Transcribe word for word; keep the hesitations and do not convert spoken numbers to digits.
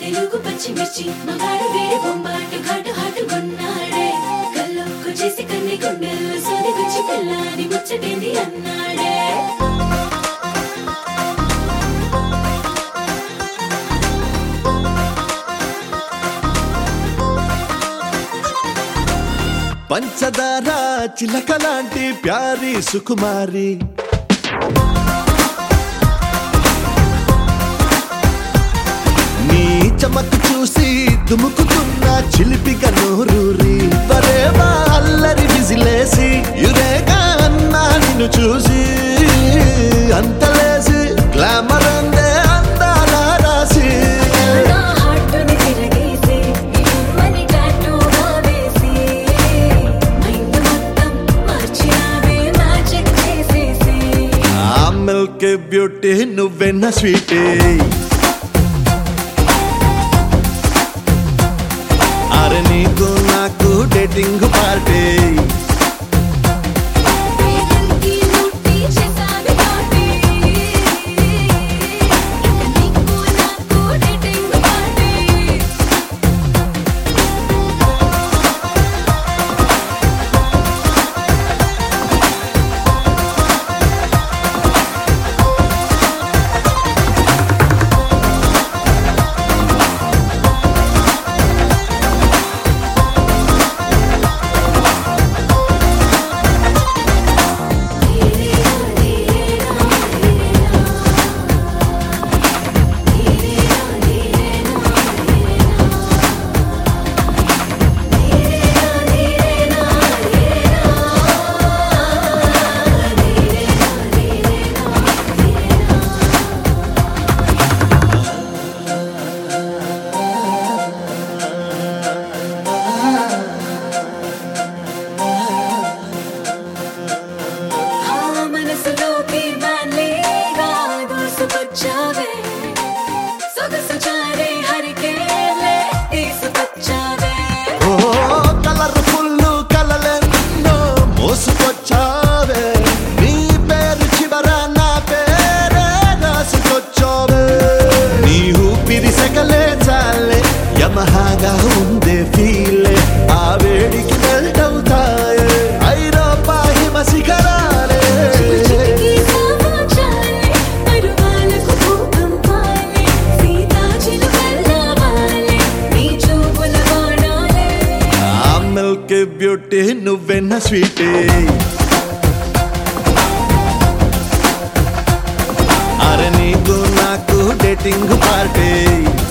తెలుగు పచ్చిమిర్చి మగాడు వీడి బొంబాటు ఘాటు హాటు కొన్నాడే కల్లోకు చేసి కన్ని గుండెల్లో సోది గుచ్చి పిల్లాని ముచ్చటేంది అన్నాడే పంచదార చిలకలాంటి ప్యారి సుకుమారి నీ చమకు చూసి దుముకుతున్న చిలిపిక నోరూరి బరేవా అల్లరి విజిలేసి యురేగా అన్నా నిన్ను చూసి అంతలేసి గ్లామర్ అందే అందాల రాసి మిల్క్ బ్యూటీ నువ్వెన్న స్వీటీ అరే నీకు నాకు డేటింగ్ పార్టీ యమహాగా ఉందే ఫీలే ఆ వేడికి మెల్ట్ అవుతాయే ఐరోపా హిమ శిఖరాలే ఆ మిల్క్ బ్యూటీ నువ్వెన్న స్వీటీ అరే నీకు నాకు డేటింగ్ పార్టీ